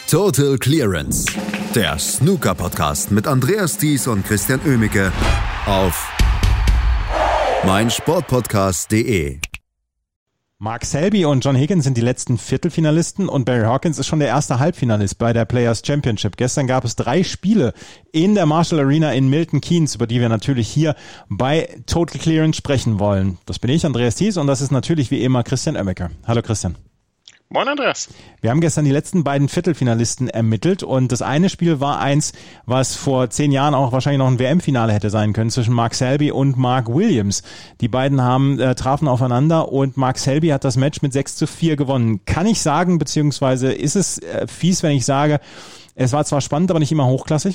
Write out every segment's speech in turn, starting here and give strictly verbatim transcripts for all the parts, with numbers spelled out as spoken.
Total Clearance, der Snooker-Podcast mit Andreas Thies und Christian Oemicke auf meinsportpodcast punkt de. Mark Selby und John Higgins sind die letzten Viertelfinalisten und Barry Hawkins ist schon der erste Halbfinalist bei der Players Championship. Gestern gab es drei Spiele in der Marshall Arena in Milton Keynes, über die wir natürlich hier bei Total Clearance sprechen wollen. Das bin ich, Andreas Thies, und das ist natürlich wie immer Christian Oemicke. Hallo Christian. Moin Andreas. Wir haben gestern die letzten beiden Viertelfinalisten ermittelt und das eine Spiel war eins, was vor zehn Jahren auch wahrscheinlich noch ein W M-Finale hätte sein können, zwischen Mark Selby und Mark Williams. Die beiden haben äh, trafen aufeinander und Mark Selby hat das Match mit sechs zu vier gewonnen. Kann ich sagen, beziehungsweise ist es äh, fies, wenn ich sage, es war zwar spannend, aber nicht immer hochklassig?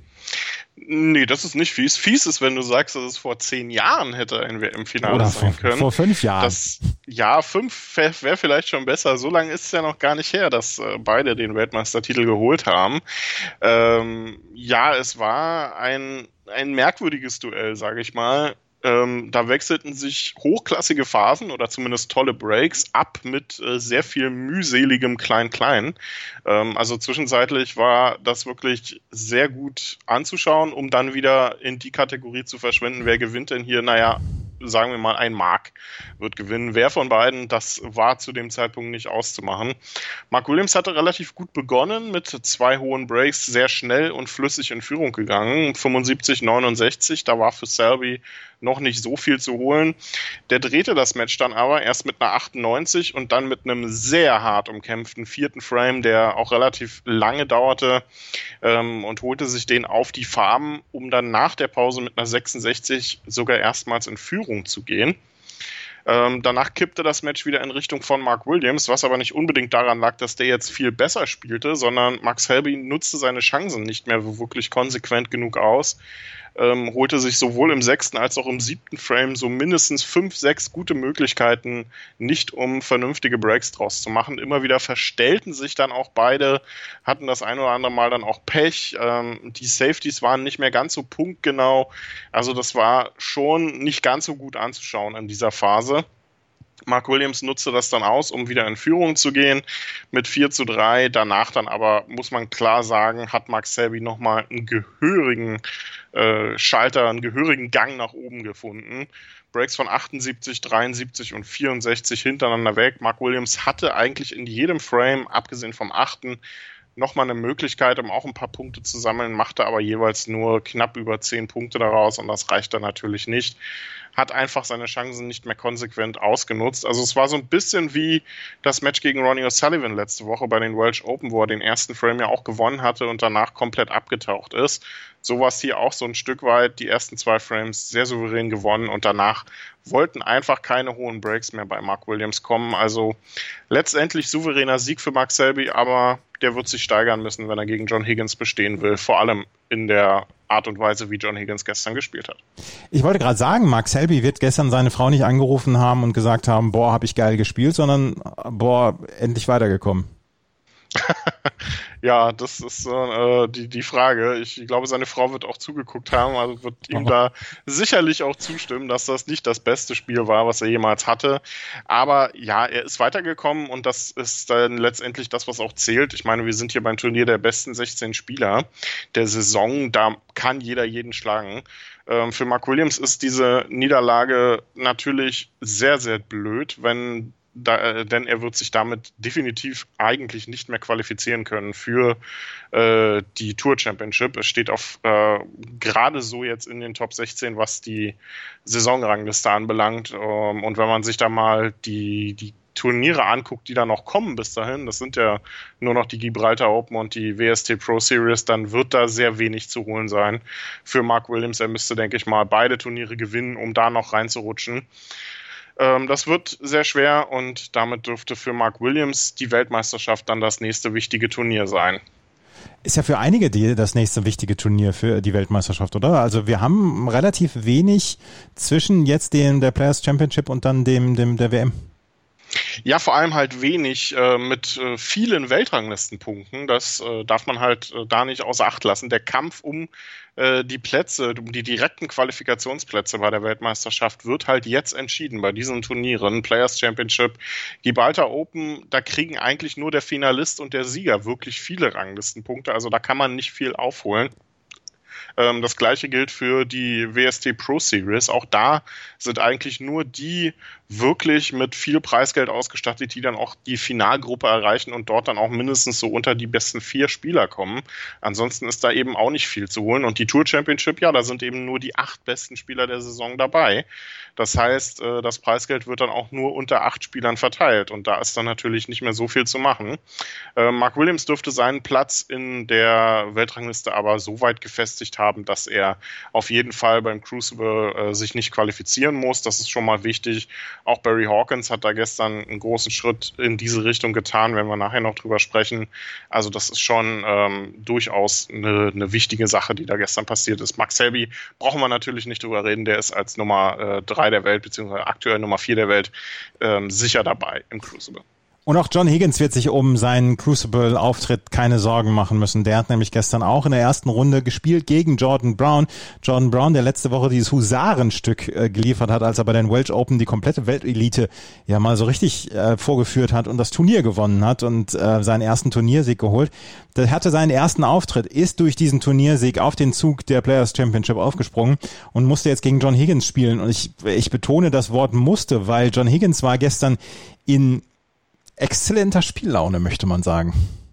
Nee, das ist nicht fies. Fies ist, wenn du sagst, dass es vor zehn Jahren hätte ein W M-Finale Oder sein vor, können. vor fünf Jahren. Das, ja, fünf wäre wär vielleicht schon besser. So lange ist es ja noch gar nicht her, dass äh, beide den Weltmeistertitel geholt haben. Ähm, ja, es war ein, ein merkwürdiges Duell, sage ich mal. Ähm, da wechselten sich hochklassige Phasen oder zumindest tolle Breaks ab mit äh, sehr viel mühseligem Klein-Klein. Ähm, also zwischenzeitlich war das wirklich sehr gut anzuschauen, um dann wieder in die Kategorie zu verschwinden. Wer gewinnt denn hier? Naja, sagen wir mal, ein Mark wird gewinnen. Wer von beiden, das war zu dem Zeitpunkt nicht auszumachen. Mark Williams hatte relativ gut begonnen mit zwei hohen Breaks, sehr schnell und flüssig in Führung gegangen. fünfundsiebzig neunundsechzig, da war für Selby noch nicht so viel zu holen. Der drehte das Match dann aber erst mit einer achtundneunzig und dann mit einem sehr hart umkämpften vierten Frame, der auch relativ lange dauerte, ähm, und holte sich den auf die Farben, um dann nach der Pause mit einer sechsundsechzig sogar erstmals in Führung zu gehen. Ähm, danach kippte das Match wieder in Richtung von Mark Williams, was aber nicht unbedingt daran lag, dass der jetzt viel besser spielte, sondern Mark Selby nutzte seine Chancen nicht mehr wirklich konsequent genug aus, ähm, holte sich sowohl im sechsten als auch im siebten Frame so mindestens fünf, sechs gute Möglichkeiten, nicht um vernünftige Breaks draus zu machen. Immer wieder verstellten sich dann auch beide, hatten das ein oder andere Mal dann auch Pech. Ähm, die Safeties waren nicht mehr ganz so punktgenau. Also das war schon nicht ganz so gut anzuschauen in dieser Phase. Mark Williams nutzte das dann aus, um wieder in Führung zu gehen mit vier zu drei. Danach dann aber, muss man klar sagen, hat Mark Selby nochmal einen gehörigen äh, Schalter, einen gehörigen Gang nach oben gefunden. Breaks von achtundsiebzig, dreiundsiebzig und vierundsechzig hintereinander weg. Mark Williams hatte eigentlich in jedem Frame, abgesehen vom achten, nochmal eine Möglichkeit, um auch ein paar Punkte zu sammeln, machte aber jeweils nur knapp über zehn Punkte daraus und das reicht dann natürlich nicht. Hat einfach seine Chancen nicht mehr konsequent ausgenutzt. Also es war so ein bisschen wie das Match gegen Ronnie O'Sullivan letzte Woche bei den Welsh Open, wo er den ersten Frame ja auch gewonnen hatte und danach komplett abgetaucht ist. So war es hier auch so ein Stück weit, die ersten zwei Frames sehr souverän gewonnen und danach wollten einfach keine hohen Breaks mehr bei Mark Williams kommen. Also letztendlich souveräner Sieg für Mark Selby, aber der wird sich steigern müssen, wenn er gegen John Higgins bestehen will. Vor allem in der Art und Weise, wie John Higgins gestern gespielt hat. Ich wollte gerade sagen, Mark Selby wird gestern seine Frau nicht angerufen haben und gesagt haben, boah, habe ich geil gespielt, sondern boah, endlich weitergekommen. Ja, das ist äh, die, die Frage. Ich glaube, seine Frau wird auch zugeguckt haben, also wird ihm oh. da sicherlich auch zustimmen, dass das nicht das beste Spiel war, was er jemals hatte. Aber ja, er ist weitergekommen und das ist dann letztendlich das, was auch zählt. Ich meine, wir sind hier beim Turnier der besten sechzehn Spieler der Saison. Da kann jeder jeden schlagen. Ähm, für Mark Williams ist diese Niederlage natürlich sehr, sehr blöd, wenn Da, denn er wird sich damit definitiv eigentlich nicht mehr qualifizieren können für äh, die Tour Championship. Es steht auf äh, gerade so jetzt in den Top sechzehn, was die Saisonrangliste anbelangt. Ähm, und wenn man sich da mal die, die Turniere anguckt, die da noch kommen bis dahin, das sind ja nur noch die Gibraltar Open und die W S T Pro Series, dann wird da sehr wenig zu holen sein für Mark Williams. Er müsste, denke ich mal, beide Turniere gewinnen, um da noch reinzurutschen. Das wird sehr schwer und damit dürfte für Mark Williams die Weltmeisterschaft dann das nächste wichtige Turnier sein. Ist ja für einige die, das nächste wichtige Turnier für die Weltmeisterschaft, oder? Also wir haben relativ wenig zwischen jetzt dem der Players Championship und dann dem, dem der W M. Ja, vor allem halt wenig äh, mit äh, vielen Weltranglistenpunkten. Das äh, darf man halt äh, da nicht außer Acht lassen. Der Kampf um äh, die Plätze, um die direkten Qualifikationsplätze bei der Weltmeisterschaft wird halt jetzt entschieden bei diesen Turnieren. Players Championship, Gibraltar Open, da kriegen eigentlich nur der Finalist und der Sieger wirklich viele Ranglistenpunkte. Also da kann man nicht viel aufholen. Das gleiche gilt für die W S T Pro Series. Auch da sind eigentlich nur die wirklich mit viel Preisgeld ausgestattet, die dann auch die Finalgruppe erreichen und dort dann auch mindestens so unter die besten vier Spieler kommen. Ansonsten ist da eben auch nicht viel zu holen. Und die Tour Championship, ja, da sind eben nur die acht besten Spieler der Saison dabei. Das heißt, das Preisgeld wird dann auch nur unter acht Spielern verteilt. Und da ist dann natürlich nicht mehr so viel zu machen. Mark Williams dürfte seinen Platz in der Weltrangliste aber so weit gefestigt haben, dass er auf jeden Fall beim Crucible äh, sich nicht qualifizieren muss. Das ist schon mal wichtig. Auch Barry Hawkins hat da gestern einen großen Schritt in diese Richtung getan, wenn wir nachher noch drüber sprechen. Also das ist schon ähm, durchaus eine, eine wichtige Sache, die da gestern passiert ist. Mark Selby brauchen wir natürlich nicht drüber reden. Der ist als Nummer drei äh, der Welt, beziehungsweise aktuell Nummer vier der Welt, ähm, sicher dabei im Crucible. Und auch John Higgins wird sich um seinen Crucible-Auftritt keine Sorgen machen müssen. Der hat nämlich gestern auch in der ersten Runde gespielt gegen Jordan Brown. Jordan Brown, der letzte Woche dieses Husarenstück äh, geliefert hat, als er bei den Welsh Open die komplette Weltelite ja mal so richtig äh, vorgeführt hat und das Turnier gewonnen hat und äh, seinen ersten Turniersieg geholt. Der hatte seinen ersten Auftritt, ist durch diesen Turniersieg auf den Zug der Players Championship aufgesprungen und musste jetzt gegen John Higgins spielen. Und ich, ich betone das Wort musste, weil John Higgins war gestern in exzellenter Spiellaune, möchte man sagen.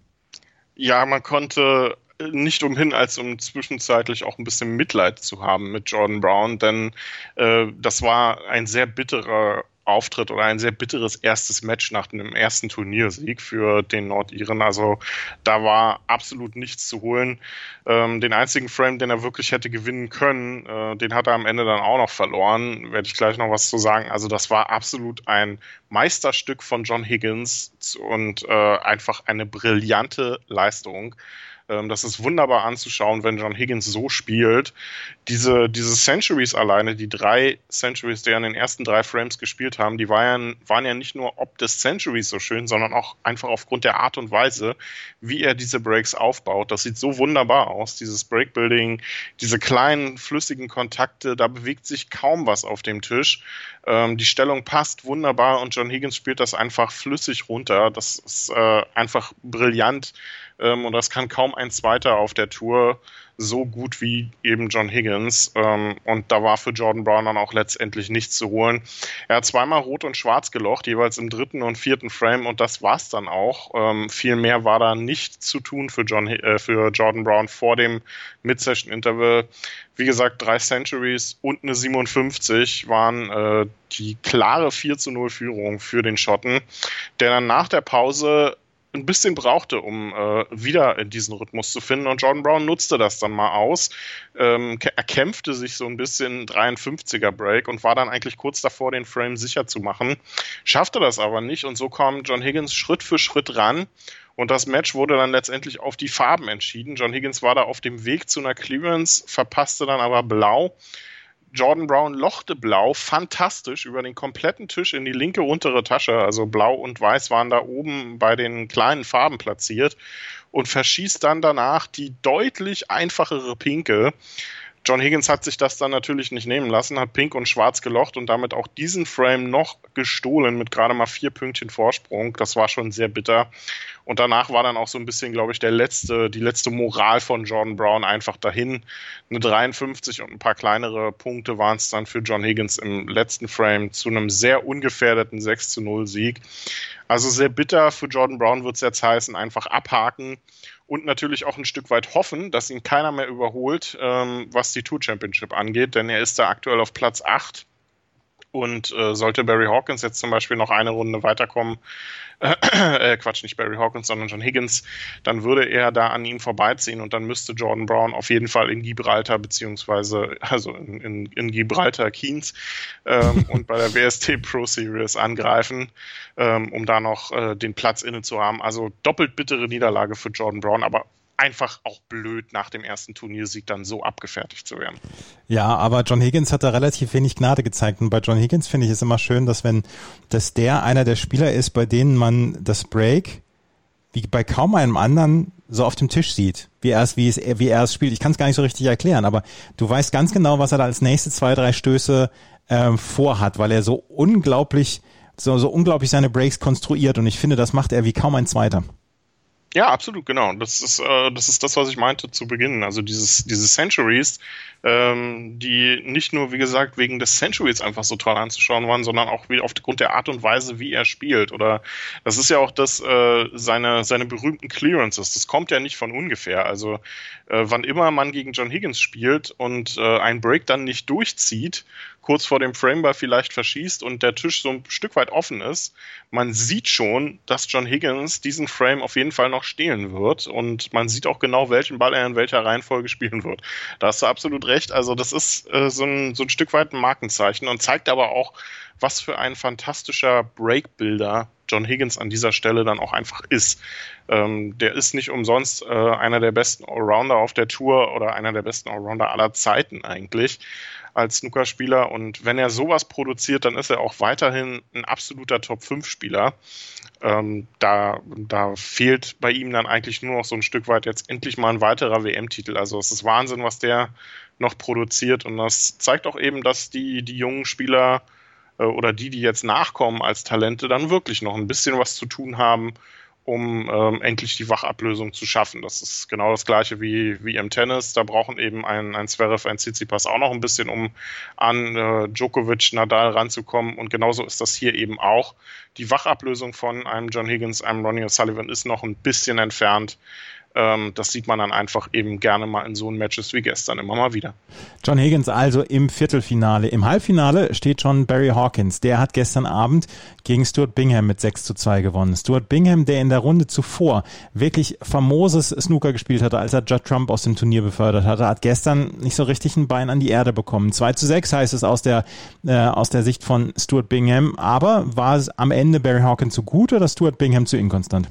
Ja, man konnte nicht umhin, als um zwischenzeitlich auch ein bisschen Mitleid zu haben mit Jordan Brown, denn äh, das war ein sehr bitterer Auftritt oder ein sehr bitteres erstes Match nach dem ersten Turniersieg für den Nordiren. Also da war absolut nichts zu holen. Ähm, den einzigen Frame, den er wirklich hätte gewinnen können, äh, den hat er am Ende dann auch noch verloren. Werde ich gleich noch was zu sagen. Also das war absolut ein Meisterstück von John Higgins und äh, einfach eine brillante Leistung. Das ist wunderbar anzuschauen, wenn John Higgins so spielt. Diese, diese Centuries alleine, die drei Centuries, die er in den ersten drei Frames gespielt haben, die waren ja, waren ja nicht nur ob des Centuries so schön, sondern auch einfach aufgrund der Art und Weise, wie er diese Breaks aufbaut. Das sieht so wunderbar aus, dieses Breakbuilding, diese kleinen, flüssigen Kontakte, da bewegt sich kaum was auf dem Tisch. Ähm, die Stellung passt wunderbar und John Higgins spielt das einfach flüssig runter. Das ist äh, einfach brillant. Ähm, und das kann kaum ein Zweiter auf der Tour so gut wie eben John Higgins. Ähm, und da war für Jordan Brown dann auch letztendlich nichts zu holen. Er hat zweimal rot und schwarz gelocht, jeweils im dritten und vierten Frame und das war's dann auch. Ähm, viel mehr war da nicht zu tun für, John, äh, für Jordan Brown vor dem Mid-Session-Interval. Wie gesagt, drei Centuries und eine siebenundfünfzig waren äh, die klare vier zu null Führung für den Schotten, der dann nach der Pause ein bisschen brauchte, um äh, wieder in diesen Rhythmus zu finden. Und Jordan Brown nutzte das dann mal aus. Ähm, er kämpfte sich so ein bisschen dreiundfünfziger Break und war dann eigentlich kurz davor, den Frame sicher zu machen. Schaffte das aber nicht und so kam John Higgins Schritt für Schritt ran. Und das Match wurde dann letztendlich auf die Farben entschieden. John Higgins war da auf dem Weg zu einer Clearance, verpasste dann aber blau. Jordan Brown lochte blau, fantastisch, über den kompletten Tisch in die linke untere Tasche, also blau und weiß waren da oben bei den kleinen Farben platziert und verschießt dann danach die deutlich einfachere pinke. John Higgins hat sich das dann natürlich nicht nehmen lassen, hat pink und schwarz gelocht und damit auch diesen Frame noch gestohlen mit gerade mal vier Pünktchen Vorsprung. Das war schon sehr bitter. Und danach war dann auch so ein bisschen, glaube ich, der letzte, die letzte Moral von Jordan Brown einfach dahin. Eine dreiundfünfzig und ein paar kleinere Punkte waren es dann für John Higgins im letzten Frame zu einem sehr ungefährdeten sechs zu null Sieg. Also sehr bitter für Jordan Brown wird es jetzt heißen, einfach abhaken. Und natürlich auch ein Stück weit hoffen, dass ihn keiner mehr überholt, ähm, was die Tour Championship angeht, denn er ist da aktuell auf Platz acht und äh, sollte Barry Hawkins jetzt zum Beispiel noch eine Runde weiterkommen, äh, Quatsch, nicht Barry Hawkins, sondern John Higgins, dann würde er da an ihm vorbeiziehen und dann müsste Jordan Brown auf jeden Fall in Gibraltar beziehungsweise also in, in, in Gibraltar Keynes ähm, und bei der W S T Pro Series angreifen, ähm, um da noch äh, den Platz inne zu haben. Also doppelt bittere Niederlage für Jordan Brown, aber einfach auch blöd, nach dem ersten Turniersieg dann so abgefertigt zu werden. Ja, aber John Higgins hat da relativ wenig Gnade gezeigt. Und bei John Higgins finde ich es immer schön, dass wenn, dass der einer der Spieler ist, bei denen man das Break wie bei kaum einem anderen so auf dem Tisch sieht, wie er es, wie es, wie er es spielt. Ich kann es gar nicht so richtig erklären, aber du weißt ganz genau, was er da als nächste zwei, drei Stöße ähm, vorhat, weil er so unglaublich, so, so unglaublich seine Breaks konstruiert, und ich finde, das macht er wie kaum ein Zweiter. Ja, absolut, genau. Das ist, äh, das ist das, was ich meinte zu Beginn. Also dieses, diese Centuries, ähm, die nicht nur, wie gesagt, wegen des Centuries einfach so toll anzuschauen waren, sondern auch wie aufgrund der Art und Weise, wie er spielt. Oder das ist ja auch das, äh, seine, seine berühmten Clearances. Das kommt ja nicht von ungefähr. Also äh, wann immer man gegen John Higgins spielt und äh, ein Break dann nicht durchzieht, kurz vor dem Frameball vielleicht verschießt und der Tisch so ein Stück weit offen ist, man sieht schon, dass John Higgins diesen Frame auf jeden Fall noch stehlen wird, und man sieht auch genau, welchen Ball er in welcher Reihenfolge spielen wird. Da hast du absolut recht. Also das ist äh, so, ein, so ein Stück weit ein Markenzeichen und zeigt aber auch, was für ein fantastischer Breakbuilder John Higgins an dieser Stelle dann auch einfach ist. Ähm, der ist nicht umsonst äh, einer der besten Allrounder auf der Tour oder einer der besten Allrounder aller Zeiten eigentlich als Snookerspieler, und wenn er sowas produziert, dann ist er auch weiterhin ein absoluter Top fünf Spieler. Ähm, da, da fehlt bei ihm dann eigentlich nur noch so ein Stück weit jetzt endlich mal ein weiterer W M-Titel. Also es ist Wahnsinn, was der noch produziert, und das zeigt auch eben, dass die, die jungen Spieler äh, oder die, die jetzt nachkommen als Talente, dann wirklich noch ein bisschen was zu tun haben, um ähm, endlich die Wachablösung zu schaffen. Das ist genau das Gleiche wie, wie im Tennis. Da brauchen eben ein, ein Zverev, ein Tsitsipas auch noch ein bisschen, um an äh, Djokovic, Nadal ranzukommen. Und genauso ist das hier eben auch. Die Wachablösung von einem John Higgins, einem Ronnie O'Sullivan ist noch ein bisschen entfernt. Ähm, das sieht man dann einfach eben gerne mal in so Matches wie gestern immer mal wieder. John Higgins also im Viertelfinale. Im Halbfinale steht schon Barry Hawkins. Der hat gestern Abend gegen Stuart Bingham mit sechs zu zwei gewonnen. Stuart Bingham, der in der Runde zuvor wirklich famoses Snooker gespielt hatte, als er Judd Trump aus dem Turnier befördert hatte, hat gestern nicht so richtig ein Bein an die Erde bekommen. zwei zu sechs heißt es aus der, äh, aus der Sicht von Stuart Bingham. Aber war es am Ende Barry Hawkins zu gut oder Stuart Bingham zu inkonstant?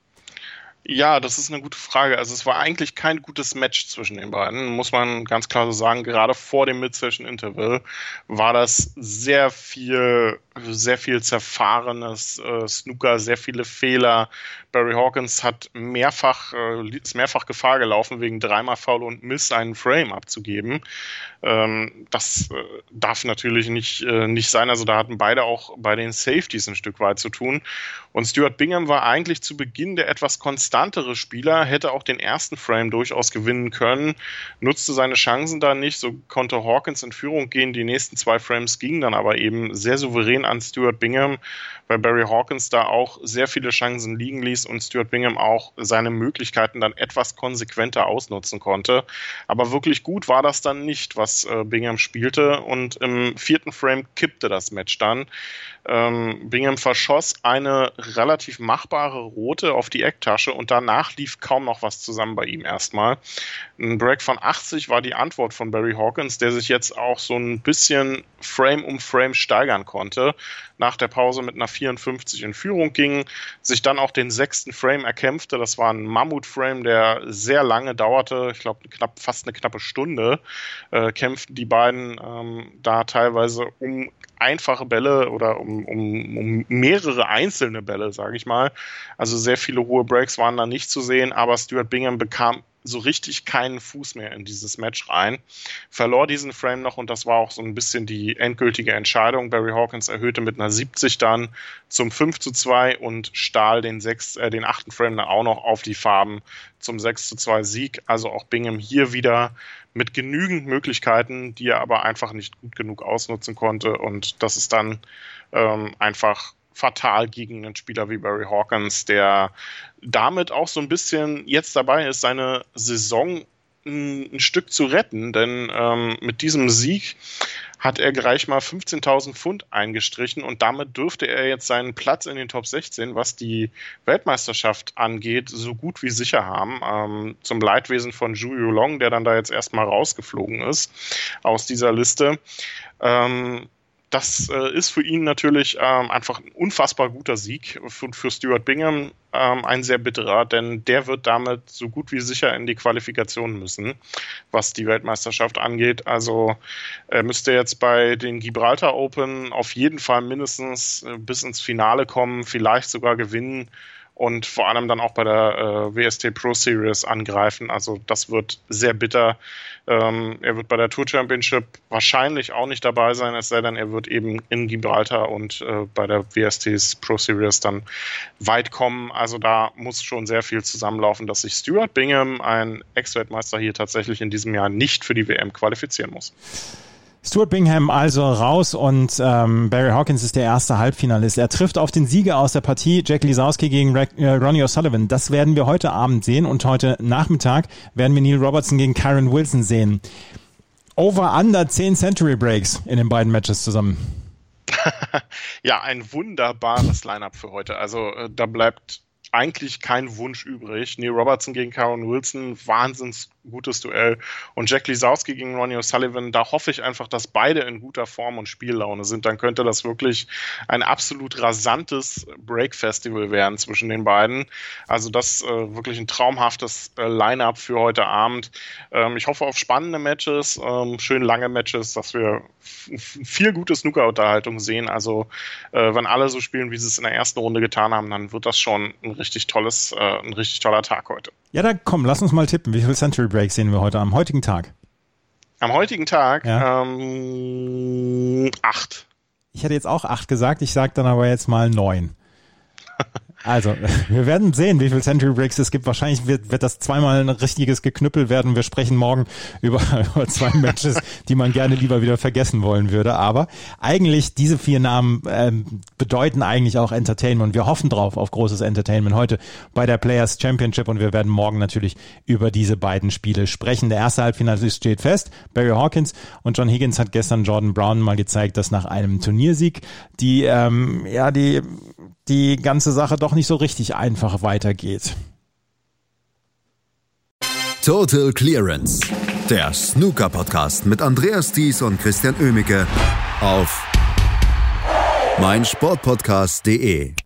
Ja, das ist eine gute Frage. Also es war eigentlich kein gutes Match zwischen den beiden, muss man ganz klar so sagen. Gerade vor dem Mid-Session-Interval war das sehr viel, sehr viel zerfahrenes äh, Snooker, sehr viele Fehler. Barry Hawkins hat mehrfach, äh, ist mehrfach Gefahr gelaufen, wegen dreimal Foul und Miss einen Frame abzugeben. Ähm, das äh, darf natürlich nicht, äh, nicht sein. Also da hatten beide auch bei den Safeties ein Stück weit zu tun. Und Stuart Bingham war eigentlich zu Beginn der etwas konstantere Spieler, hätte auch den ersten Frame durchaus gewinnen können, nutzte seine Chancen da nicht, so konnte Hawkins in Führung gehen. Die nächsten zwei Frames gingen dann aber eben sehr souverän an Stuart Bingham, weil Barry Hawkins da auch sehr viele Chancen liegen ließ und Stuart Bingham auch seine Möglichkeiten dann etwas konsequenter ausnutzen konnte. Aber wirklich gut war das dann nicht, was äh, Bingham spielte, und im vierten Frame kippte das Match dann. Ähm, Bingham verschoss eine relativ machbare Rote auf die Ecktasche und danach lief kaum noch was zusammen bei ihm erstmal. Ein Break von achtzig war die Antwort von Barry Hawkins, der sich jetzt auch so ein bisschen Frame um Frame steigern konnte. Nach der Pause mit einer vierundfünfzig in Führung ging, sich dann auch den sechsten Frame erkämpfte. Das war ein Mammut-Frame, der sehr lange dauerte, ich glaube knapp, fast eine knappe Stunde, äh, kämpften die beiden ähm, da teilweise um einfache Bälle oder um, um, um mehrere einzelne Bälle, sage ich mal. Also sehr viele hohe Breaks waren da nicht zu sehen, aber Stuart Bingham bekam so richtig keinen Fuß mehr in dieses Match rein, verlor diesen Frame noch, und das war auch so ein bisschen die endgültige Entscheidung. Barry Hawkins erhöhte mit einer siebzig dann zum fünf zu zwei und stahl den, sechs, äh, den achten Frame dann auch noch auf die Farben zum sechs zu zwei Sieg. Also auch Bingham hier wieder mit genügend Möglichkeiten, die er aber einfach nicht gut genug ausnutzen konnte, und das ist dann ähm, einfach fatal gegen einen Spieler wie Barry Hawkins, der damit auch so ein bisschen jetzt dabei ist, seine Saison ein, ein Stück zu retten, denn ähm, mit diesem Sieg hat er gleich mal fünfzehntausend Pfund eingestrichen, und damit dürfte er jetzt seinen Platz in den Top sechzehn, was die Weltmeisterschaft angeht, so gut wie sicher haben. Ähm, zum Leidwesen von Zhu Yulong, der dann da jetzt erstmal rausgeflogen ist aus dieser Liste. Ähm, Das äh, ist für ihn natürlich ähm, einfach ein unfassbar guter Sieg für, für Stuart Bingham, ähm, ein sehr bitterer, denn der wird damit so gut wie sicher in die Qualifikation müssen, was die Weltmeisterschaft angeht. Also er müsste jetzt bei den Gibraltar Open auf jeden Fall mindestens äh, bis ins Finale kommen, vielleicht sogar gewinnen und vor allem dann auch bei der äh, W S T Pro Series angreifen. Also das wird sehr bitter. Ähm, er wird bei der Tour Championship wahrscheinlich auch nicht dabei sein, es sei denn, er wird eben in Gibraltar und äh, bei der W S T Pro Series dann weit kommen. Also da muss schon sehr viel zusammenlaufen, dass sich Stuart Bingham, ein Ex-Weltmeister, hier tatsächlich in diesem Jahr nicht für die W M qualifizieren muss. Stuart Bingham also raus und ähm, Barry Hawkins ist der erste Halbfinalist. Er trifft auf den Sieger aus der Partie, Jack Lisowski gegen Re- äh, Ronnie O'Sullivan. Das werden wir heute Abend sehen und heute Nachmittag werden wir Neil Robertson gegen Kyron Wilson sehen. Over under zehn Century Breaks in den beiden Matches zusammen. Ja, ein wunderbares Line-Up für heute. Also äh, da bleibt eigentlich kein Wunsch übrig. Neil Robertson gegen Kyron Wilson, wahnsinns gutes Duell. Und Jack Lisowski gegen Ronnie O'Sullivan, da hoffe ich einfach, dass beide in guter Form und Spiellaune sind. Dann könnte das wirklich ein absolut rasantes Break-Festival werden zwischen den beiden. Also das äh, wirklich ein traumhaftes äh, Line-Up für heute Abend. Ähm, ich hoffe auf spannende Matches, ähm, schön lange Matches, dass wir f- viel gute Snooker-Unterhaltung sehen. Also äh, wenn alle so spielen, wie sie es in der ersten Runde getan haben, dann wird das schon ein richtig tolles, äh, ein richtig toller Tag heute. Ja, dann komm, lass uns mal tippen. Wie viele Century Breaks sehen wir heute am heutigen Tag? Am heutigen Tag ja. ähm, acht. Ich hätte jetzt auch acht gesagt, ich sage dann aber jetzt mal neun. Also, wir werden sehen, wie viele Century Breaks es gibt. Wahrscheinlich wird, wird das zweimal ein richtiges Geknüppel werden. Wir sprechen morgen über, über zwei Matches, die man gerne lieber wieder vergessen wollen würde. Aber eigentlich, diese vier Namen ähm, bedeuten eigentlich auch Entertainment. Wir hoffen drauf auf großes Entertainment heute bei der Players Championship und wir werden morgen natürlich über diese beiden Spiele sprechen. Der erste Halbfinalist steht fest, Barry Hawkins, und John Higgins hat gestern Jordan Brown mal gezeigt, dass nach einem Turniersieg die, ähm, ja, die, die ganze Sache doch nicht so richtig einfach weitergeht. Total Clearance, der Snooker-Podcast mit Andreas Thies und Christian Oemicke auf meinsportpodcast punkt de.